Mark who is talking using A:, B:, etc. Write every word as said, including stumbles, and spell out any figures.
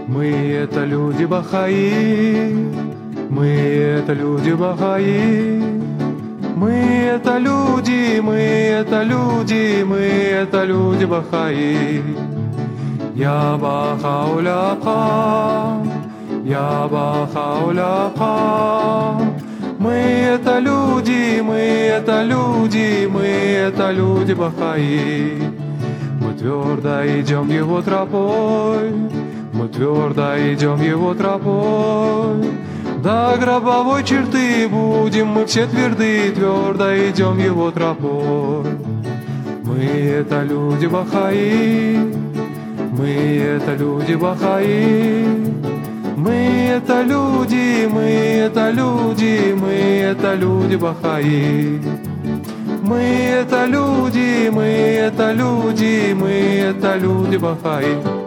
A: Мы это люди Бахаи, мы это люди Бахаи. Мы это люди, мы это люди, мы это люди Бахаи. Я Бахауляха, я Бахауляха. Мы это люди, мы это люди, мы это люди Бахаи. Мы твердо идем его тропой, мы твердо идем его тропой. До гробовой черты будем мы все тверды, твердо идем его тропой. Мы это люди Бахаи, мы это люди Бахаи. Мы это люди, мы это люди, мы это люди Бахаи. Мы это люди, мы это люди, мы это люди Бахаи.